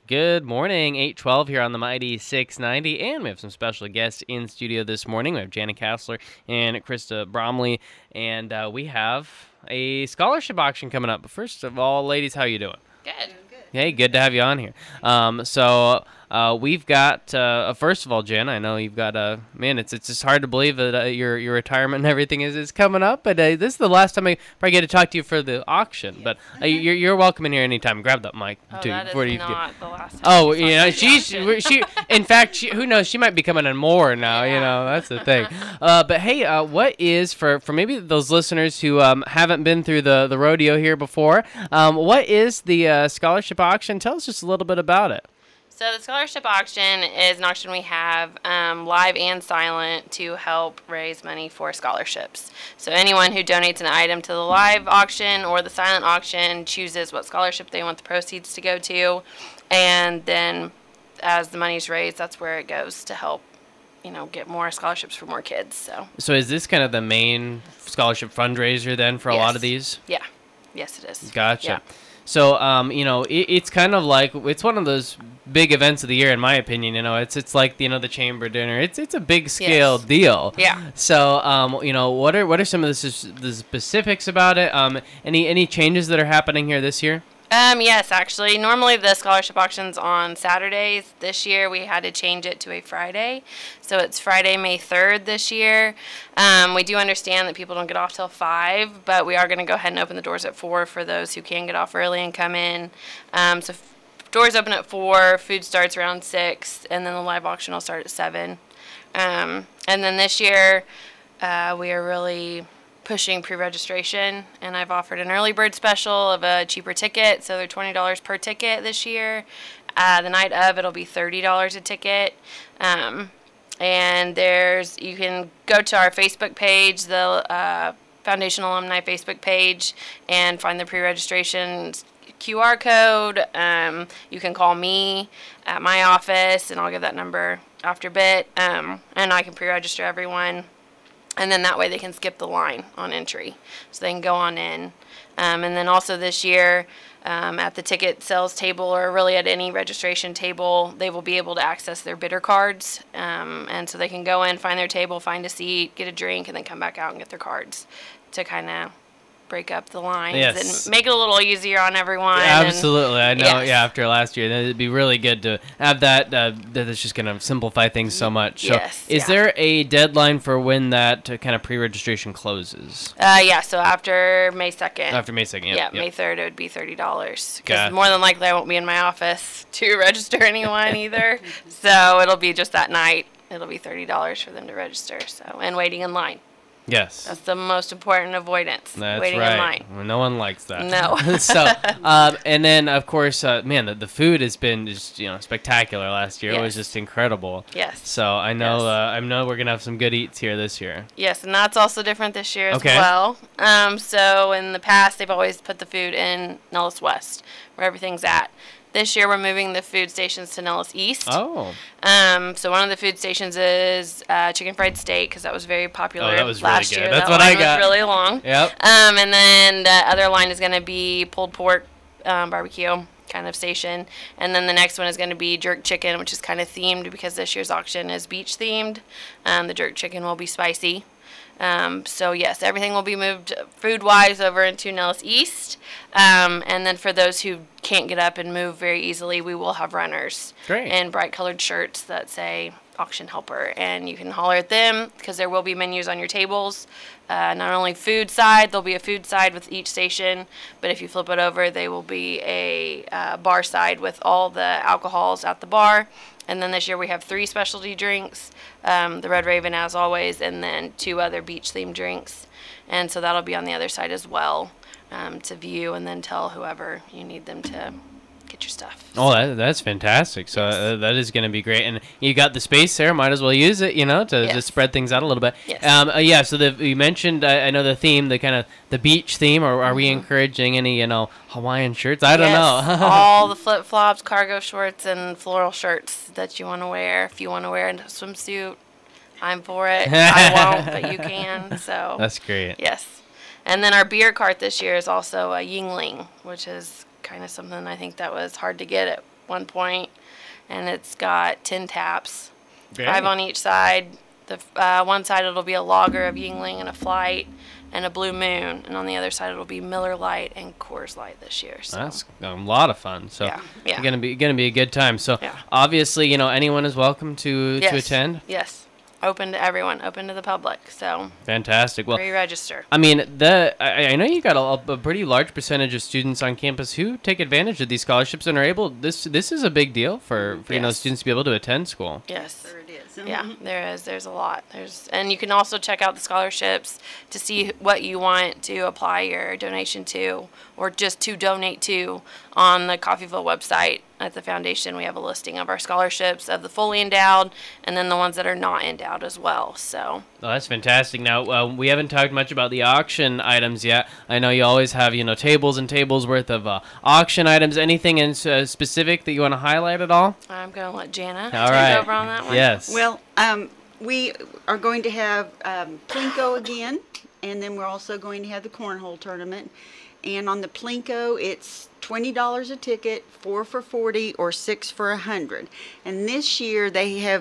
Good morning, 8:12 here on the Mighty 690, and we have some special guests in studio this morning. We have Janet Kassler and Krista Bromley, and we have a scholarship auction coming up. But first of all, ladies, how you doing? Good. Hey, good to have you on here. We've got, first of all, Jen, I know you've got, it's just hard to believe that your retirement and everything is coming up, but this is the last time I probably get to talk to you for the auction, but you're welcome in here anytime. Grab that mic, too. That is not the last time. Oh, you know, she in fact, who knows, she might be coming in more now, you know, that's the thing. But hey, what is, for maybe those listeners who haven't been through the rodeo here before, what is the scholarship auction? Tell us just a little bit about it. So the scholarship auction is an auction we have live and silent to help raise money for scholarships. So anyone who donates an item to the live auction or the silent auction chooses what scholarship they want the proceeds to go to, and then as the money's raised, that's where it goes to help, you know, get more scholarships for more kids. So is this kind of the main scholarship fundraiser then for a lot of these? Yeah. Yes, it is. Gotcha. Yeah. So, you know, it's kind of like, it's one of those big events of the year, in my opinion. You know, it's like, you know, the chamber dinner. It's a big scale deal. Yeah. So, you know, what are some of the specifics about it? Any changes that are happening here this year? Yes, actually. Normally the scholarship auction's on Saturdays. This year we had to change it to a Friday. So it's Friday, May 3rd this year. We do understand that people don't get off till 5, but we are going to go ahead and open the doors at 4 for those who can get off early and come in. Doors open at 4, food starts around 6, and then the live auction will start at 7. And then this year we are really pushing pre-registration, and I've offered an early bird special of a cheaper ticket, so they're $20 per ticket this year. The night of, it'll be $30 a ticket. And you can go to our Facebook page, the Foundation Alumni Facebook page, and find the pre-registration QR code. You can call me at my office, and I'll give that number after a bit, and I can pre-register everyone. And then that way they can skip the line on entry. So they can go on in. And then also this year, at the ticket sales table or really at any registration table, they will be able to access their bidder cards. And so they can go in, find their table, find a seat, get a drink, and then come back out and get their cards to kind of break up the lines and make it a little easier on everyone. Absolutely. I know, after last year, it'd be really good to have that. That's just going to simplify things so much. So is there a deadline for when that kind of pre-registration closes? So after May 2nd. After May 2nd, yep. May 3rd, it would be $30. Because more than likely I won't be in my office to register anyone either. So it'll be just that night. It'll be $30 for them to register. And waiting in line. Yes. That's the most important avoidance. That's waiting right. in line. Well, no one likes that. No. So, and then of course, the food has been just, spectacular last year. Yes. It was just incredible. Yes. So I know we're gonna have some good eats here this year. Yes, and that's also different this year as well. So in the past, they've always put the food in Nellis West, where everything's at. This year, we're moving the food stations to Nellis East. Oh. So one of the food stations is chicken fried steak, because that was very popular really last good. year. That's that what line I got. Was really long. Yep. And then the other line is going to be pulled pork barbecue kind of station. And then the next one is going to be jerk chicken, which is kind of themed because this year's auction is beach themed. The jerk chicken will be spicy. So yes, everything will be moved food-wise over into Nellis East. And then for those who can't get up and move very easily, we will have runners in bright-colored shirts that say auction helper, and you can holler at them because there will be menus on your tables. Not only food side, there'll be a food side with each station, but if you flip it over, they will be a bar side with all the alcohols at the bar. And then this year we have 3 specialty drinks, the Red Raven as always, and then 2 other beach-themed drinks. And so that'll be on the other side as well to view and then tell whoever you need them to get your stuff. Oh, that's fantastic. So that is going to be great. And you got the space there. Might as well use it, to spread things out a little bit. Yes. So you mentioned, I know the theme, the kind of the beach theme, or are we encouraging any, Hawaiian shirts? I don't know. All the flip-flops, cargo shorts, and floral shirts that you want to wear. If you want to wear a swimsuit, I'm for it. I won't, but you can. So that's great. Yes. And then our beer cart this year is also a Yingling, which is kind of something I think that was hard to get at one point, and it's got 10 taps, Great. 5 on each side. The one side it'll be a lager of Yingling and a Flight and a Blue Moon, and on the other side it'll be Miller Lite and Coors Light this year. So. That's a lot of fun. So Yeah. it's gonna be a good time. So Yeah. obviously, anyone is welcome to attend. Yes. Open to everyone, open to the public. So Fantastic. Well, pre-register. I mean, I know you got a pretty large percentage of students on campus who take advantage of these scholarships and are able. This is a big deal for Yes. students to be able to attend school. Yes. Sure it is. Yeah, there is. There's a lot. And you can also check out the scholarships to see what you want to apply your donation to, or just to donate to, on the Coffeyville website. At the foundation, we have a listing of our scholarships, of the fully endowed, and then the ones that are not endowed as well. So. Oh, that's fantastic. Now, we haven't talked much about the auction items yet. I know you always have, tables and tables worth of auction items. Anything in specific that you want to highlight at all? I'm going to let Jana All take right. over on that one. Yes. Well, we are going to have Plinko again, and then we're also going to have the cornhole tournament. And on the Plinko, it's $20 a ticket, 4 for $40 or 6 for $100. And this year they have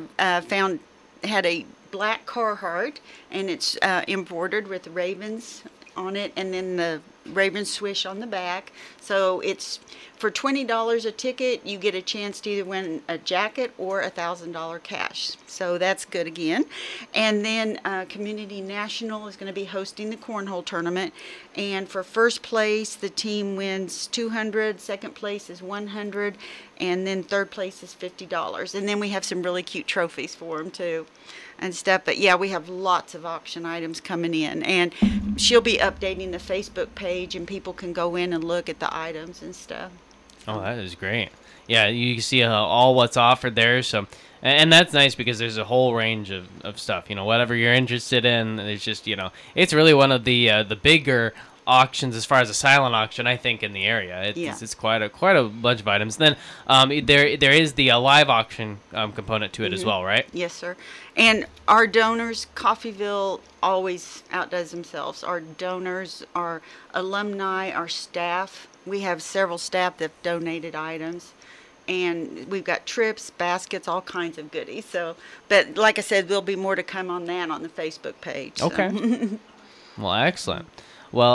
had a black Carhartt, and it's embroidered with Ravens on it, and then the Raven swish on the back. So it's for $20 a ticket, you get a chance to either win a jacket or $1,000 cash. So that's good again. And then Community National is going to be hosting the cornhole tournament. And for first place, the team wins $200. Second place is $100, and then third place is $50. And then we have some really cute trophies for them too, and stuff. But yeah, we have lots of auction items coming in, and she'll be updating the Facebook page, and people can go in and look at the items and stuff. Oh, that is great. Yeah, you can see all what's offered there. So, and that's nice because there's a whole range of stuff. Whatever you're interested in, it's just it's really one of the bigger auctions as far as a silent auction, I think, in the area. It's quite a bunch of items. Then there is the live auction component to it as well, right? Yes, sir. And our donors, Coffeyville always outdoes themselves. Our donors, our alumni, our staff. We have several staff that have donated items. And we've got trips, baskets, all kinds of goodies. So, but like I said, there'll be more to come on that on the Facebook page. So. Okay. Well, excellent. Well,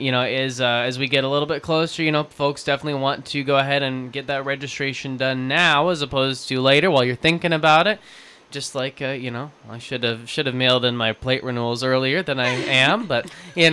as we get a little bit closer, folks definitely want to go ahead and get that registration done now as opposed to later while you're thinking about it. Just like, I should have mailed in my plate renewals earlier than I am, but,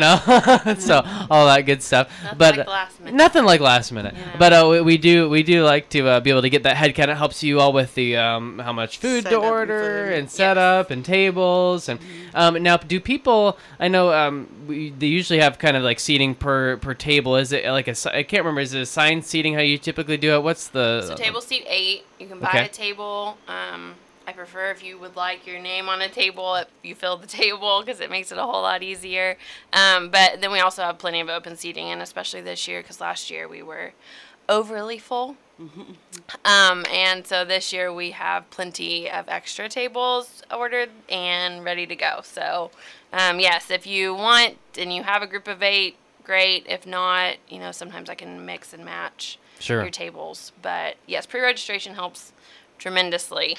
so all that good stuff. Nothing like last minute. Yeah. But we do like to be able to get that head count. It helps you all with the how much food Set to up and order food. and set up and tables. And now, do people, I know they usually have kind of like seating per table. Is it like I can't remember, is it assigned seating how you typically do it? What's the... So table seat 8, you can buy Okay. a table. I prefer if you would like your name on a table if you fill the table, because it makes it a whole lot easier. But then we also have plenty of open seating, and especially this year, because last year we were overly full. And so this year we have plenty of extra tables ordered and ready to go. So yes, if you want and you have a group of 8, great. If not, sometimes I can mix and match Sure. your tables. But yes, pre-registration helps tremendously.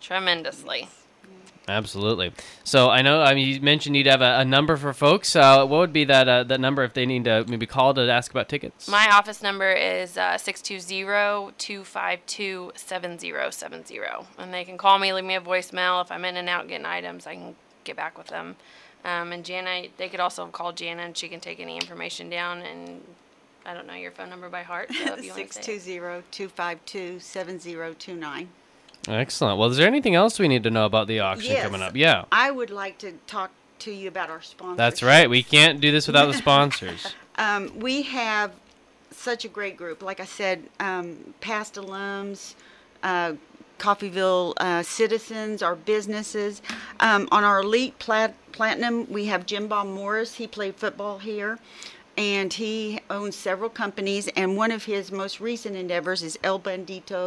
Absolutely. So I know you mentioned you'd have a number for folks. What would be that number if they need to maybe call to ask about tickets? My office number is 620-252-7070. And they can call me, leave me a voicemail. If I'm in and out getting items, I can get back with them. And Jana, they could also call Jana, and she can take any information down. And I don't know your phone number by heart, so if you want to say it. 620-252-7029. Excellent. Well, is there anything else we need to know about the auction coming up? Yeah. I would like to talk to you about our sponsors. That's right. We can't do this without the sponsors. We have such a great group. Like I said, past alums, Coffeyville citizens, our businesses. On our Elite Platinum, we have Jim Bob Morris. He played football here, and he owns several companies. And one of his most recent endeavors is El Bandito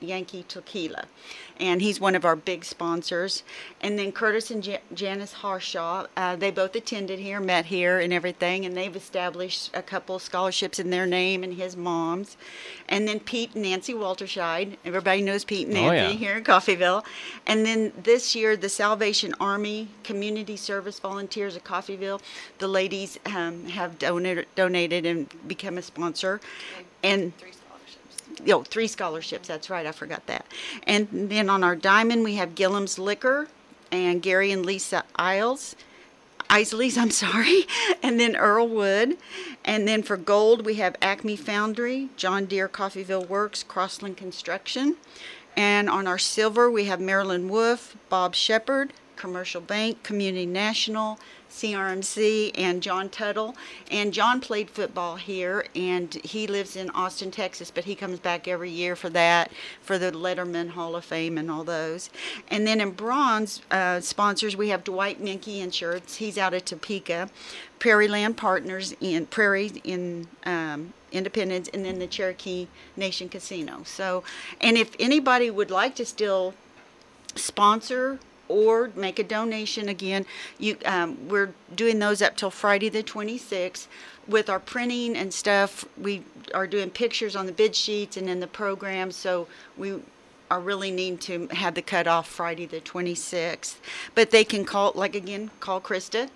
Yankee Tequila. And he's one of our big sponsors. And then Curtis and Janice Harshaw, they both attended here, met here and everything, and they've established a couple scholarships in their name and his mom's. And then Pete and Nancy Walterscheid. Everybody knows Pete and Nancy here in Coffeyville. And then this year, the Salvation Army Community Service Volunteers of Coffeyville, the ladies have donated and become a sponsor. And 3 scholarships, that's right, I forgot that. And then on our diamond, we have Gillum's Liquor and Gary and Lisa Isley's, and then Earl Wood. And then for gold, we have Acme Foundry, John Deere Coffeyville Works, Crossland Construction. And on our silver, we have Marilyn Wolf, Bob Shepard, Commercial Bank, Community National, CRMC, and John Tuttle. And John played football here, and he lives in Austin, Texas, but he comes back every year for that, for the Letterman Hall of Fame and all those. And then in bronze sponsors, we have Dwight Minke Insurance. He's out of Topeka. Prairie Land Partners in Prairie in Independence, and then the Cherokee Nation Casino. So, and if anybody would like to still sponsor or make a donation, again, we're doing those up till Friday the 26th. With our printing and stuff, we are doing pictures on the bid sheets and in the program, so we are really needing to have the cutoff Friday the 26th. But they can call Krista,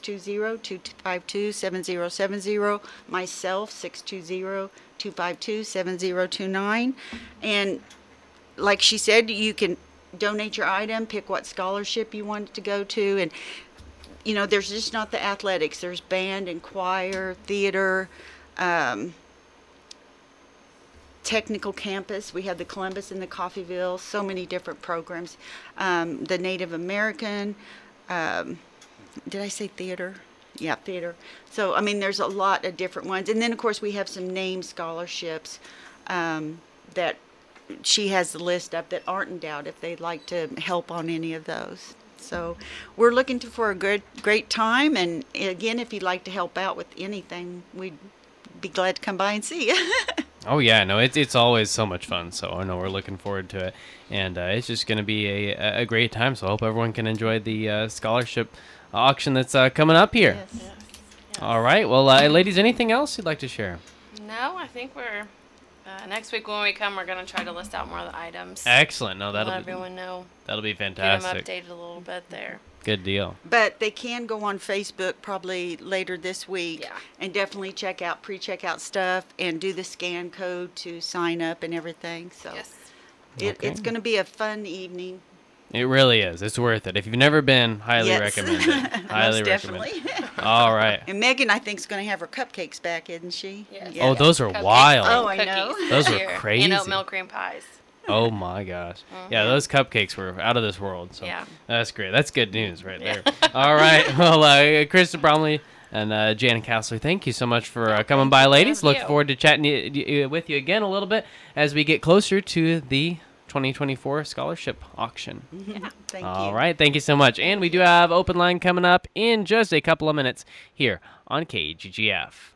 620-252-7070, myself, 620-252-7029. And like she said, you can donate your item, pick what scholarship you want it to go to, and there's just not the athletics. There's band and choir, theater, technical campus. We have the Columbus and the Coffeyville, so many different programs. The Native American, did I say theater? Yeah, theater. So, there's a lot of different ones. And then, of course, we have some named scholarships that she has the list up that aren't endowed if they'd like to help on any of those. So we're looking for a great time. And again, if you'd like to help out with anything, we'd be glad to come by and see you. Oh yeah, no, it's always so much fun. So I know we're looking forward to it, and it's just going to be a great time. So I hope everyone can enjoy the scholarship auction that's coming up here. Yes. All right, well, ladies, anything else you'd like to share? No, I think we're next week when we come, we're going to try to list out more of the items. Excellent. No, let everyone know. That'll be Get fantastic. them updated a little bit there. Good deal. But they can go on Facebook probably later this week, Yeah. and definitely check out pre-checkout stuff and do the scan code to sign up and everything. So Yes. it's going to be a fun evening. It really is. It's worth it. If you've never been, highly Yes. recommend it. Highly Most recommend it. definitely. All right. And Megan, I think, is going to have her cupcakes back, isn't she? Yes. Oh, those are Cupcakes wild. Oh, I and know. cookies Those this are year, crazy. And oatmeal cream pies. Oh my gosh. Yeah, those cupcakes were out of this world. So Yeah. that's great. That's good news right there. All right. Well, Krista Bromley and Jan Castler, thank you so much for coming by, ladies. Look forward to chatting with you again a little bit as we get closer to the 2024 scholarship auction. Thank you. All right. Thank you so much. And we do have open line coming up in just a couple of minutes here on KGGF.